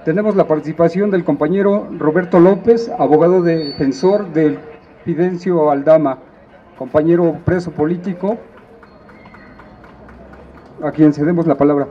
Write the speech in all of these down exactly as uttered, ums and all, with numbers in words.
Tenemos la participación del compañero Roberto López, abogado defensor del Fidencio Aldama, compañero preso político, a quien cedemos la palabra.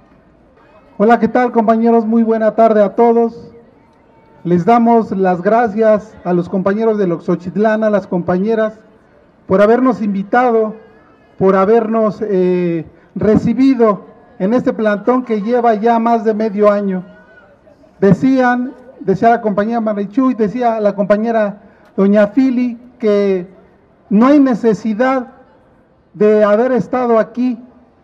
Hola, ¿qué tal, compañeros? Muy buena tarde a todos. Les damos las gracias a los compañeros de Oxochitlán, a las compañeras, por habernos invitado, por habernos eh, recibido en este plantón que lleva ya más de medio año. Decían, decía la compañera Marichuy, decía la compañera doña Fili, que no hay necesidad de haber estado aquí.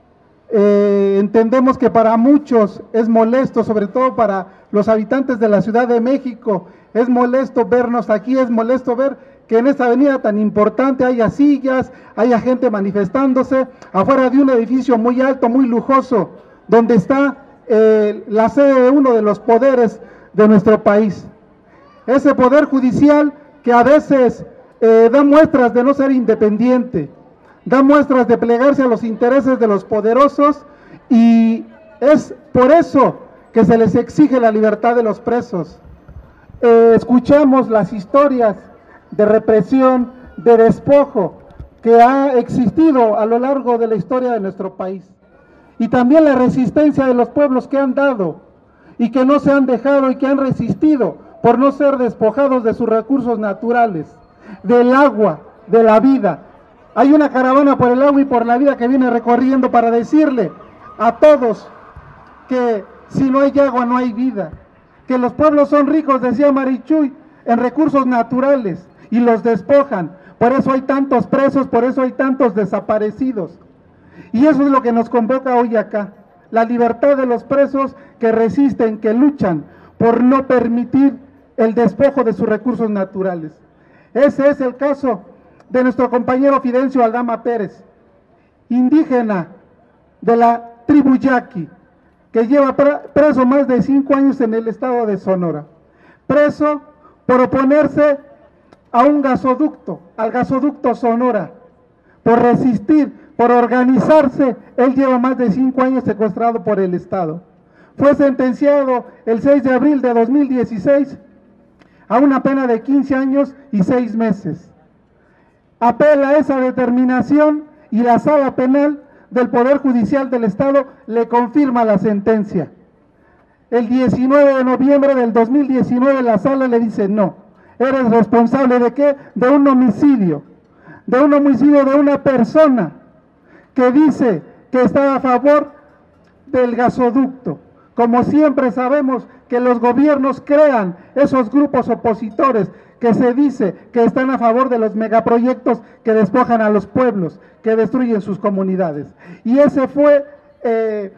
Eh, entendemos que para muchos es molesto, sobre todo para los habitantes de la Ciudad de México, es molesto vernos aquí, es molesto ver que en esta avenida tan importante haya sillas, haya gente manifestándose afuera de un edificio muy alto, muy lujoso, donde está eh, la sede de uno de los poderes de nuestro país. Ese poder judicial que a veces eh, da muestras de no ser independiente, da muestras de plegarse a los intereses de los poderosos, y es por eso que se les exige la libertad de los presos. Eh, escuchamos las historias de represión, de despojo que ha existido a lo largo de la historia de nuestro país, y también la resistencia de los pueblos que han dado y que no se han dejado y que han resistido por no ser despojados de sus recursos naturales, del agua, de la vida. Hay una caravana por el agua y por la vida que viene recorriendo para decirle a todos que si no hay agua no hay vida, que los pueblos son ricos, decía Marichuy, en recursos naturales, y los despojan. Por eso hay tantos presos, por eso hay tantos desaparecidos. Y eso es lo que nos convoca hoy acá, la libertad de los presos que resisten, que luchan por no permitir el despojo de sus recursos naturales. Ese es el caso de nuestro compañero Fidencio Aldama Pérez, indígena de la tribu Yaqui, que lleva preso más de cinco años en el estado de Sonora, preso por oponerse a un gasoducto, al gasoducto Sonora, por resistir, por organizarse. Él lleva más de cinco años secuestrado por el Estado. Fue sentenciado el seis de abril de dos mil dieciséis a una pena de quince años y seis meses. Apela a esa determinación y la Sala Penal del Poder Judicial del Estado le confirma la sentencia. El diecinueve de noviembre del dos mil diecinueve la Sala le dice: no, eres responsable ¿de qué? De un homicidio, de un homicidio de una persona que dice que está a favor del gasoducto. Como siempre sabemos que los gobiernos crean esos grupos opositores que se dice que están a favor de los megaproyectos que despojan a los pueblos, que destruyen sus comunidades. Y ese fue eh,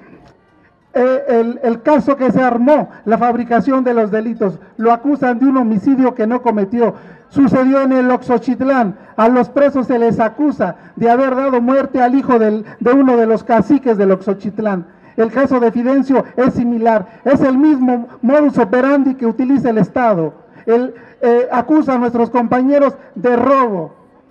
eh, el, el caso que se armó, la fabricación de los delitos. Lo acusan de un homicidio que no cometió. Sucedió en el Oxochitlán. A los presos se les acusa de haber dado muerte al hijo del, de uno de los caciques del Oxochitlán. El caso de Fidencio es similar, es el mismo modus operandi que utiliza el Estado. Él eh, acusa a nuestros compañeros de robo,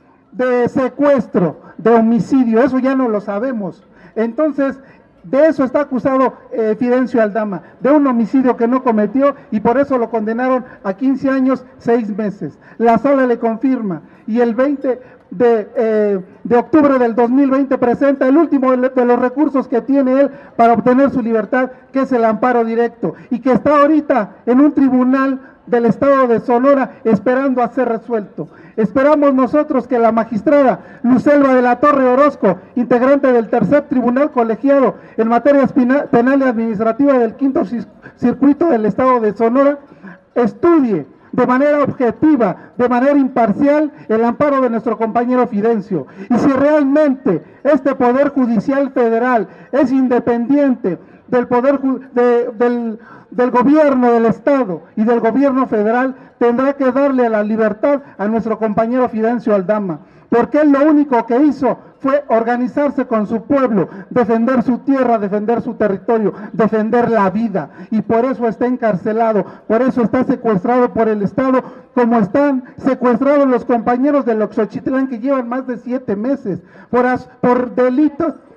de secuestro, de homicidio, eso ya no lo sabemos. Entonces, de eso está acusado eh, Fidencio Aldama, de un homicidio que no cometió, y por eso lo condenaron a quince años, seis meses. La Sala le confirma, y el veinte de, eh, de octubre del dos mil veinte presenta el último de los recursos que tiene él para obtener su libertad, que es el amparo directo, y que está ahorita en un tribunal del estado de Sonora esperando a ser resuelto. Esperamos nosotros que la magistrada Lucelva de la Torre Orozco, integrante del tercer tribunal colegiado en materias penal y administrativa del quinto circuito del estado de Sonora, estudie de manera objetiva, de manera imparcial, el amparo de nuestro compañero Fidencio. Y si realmente este Poder Judicial Federal es independiente del poder de, del, del gobierno del Estado y del gobierno federal, tendrá que darle la libertad a nuestro compañero Fidencio Aldama, porque él lo único que hizo fue organizarse con su pueblo, defender su tierra, defender su territorio, defender la vida, y por eso está encarcelado, por eso está secuestrado por el Estado, como están secuestrados los compañeros del Oxochitlán que llevan más de siete meses por, as, por delitos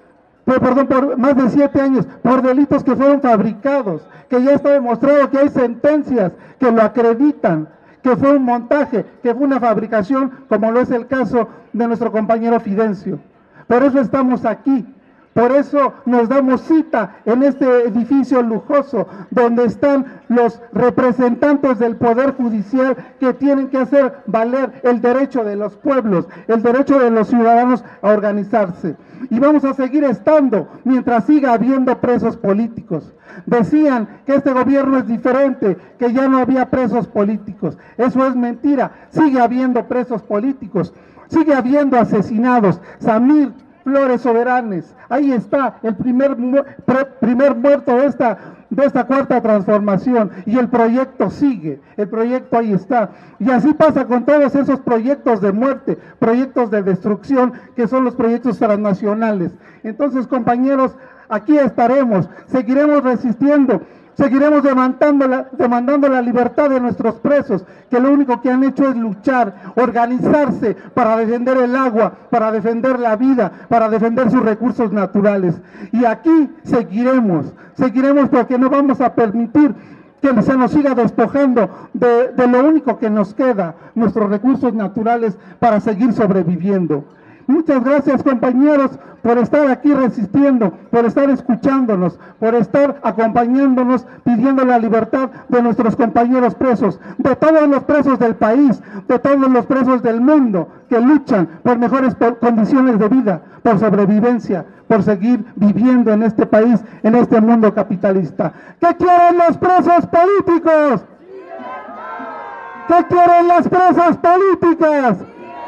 por, perdón, por más de siete años, por delitos que fueron fabricados, que ya está demostrado que hay sentencias que lo acreditan, que fue un montaje, que fue una fabricación, como lo es el caso de nuestro compañero Fidencio. Por eso estamos aquí, por eso nos damos cita en este edificio lujoso, donde están los representantes del Poder Judicial que tienen que hacer valer el derecho de los pueblos, el derecho de los ciudadanos a organizarse. Y vamos a seguir estando mientras siga habiendo presos políticos. Decían que este gobierno es diferente, que ya no había presos políticos. Eso es mentira, sigue habiendo presos políticos, sigue habiendo asesinados. Samir Flores Soberanes, ahí está el primer, mu primer muerto de esta, de esta cuarta transformación, y el proyecto sigue, el proyecto ahí está. Y así pasa con todos esos proyectos de muerte, proyectos de destrucción, que son los proyectos transnacionales. Entonces, compañeros, aquí estaremos, seguiremos resistiendo, seguiremos demandando la, demandando la libertad de nuestros presos, que lo único que han hecho es luchar, organizarse para defender el agua, para defender la vida, para defender sus recursos naturales. Y aquí seguiremos, seguiremos porque no vamos a permitir que se nos siga despojando de, de lo único que nos queda, nuestros recursos naturales, para seguir sobreviviendo. Muchas gracias, compañeros, por estar aquí resistiendo, por estar escuchándonos, por estar acompañándonos, pidiendo la libertad de nuestros compañeros presos, de todos los presos del país, de todos los presos del mundo que luchan por mejores condiciones de vida, por sobrevivencia, por seguir viviendo en este país, en este mundo capitalista. ¿Qué quieren los presos políticos? ¿Qué quieren las presas políticas?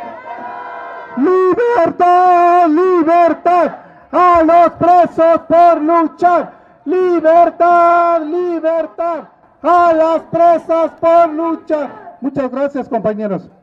¡Libertad! ¡Libertad! ¡A los presos por luchar! ¡Libertad! ¡Libertad! ¡A las presas por luchar! Muchas gracias, compañeros.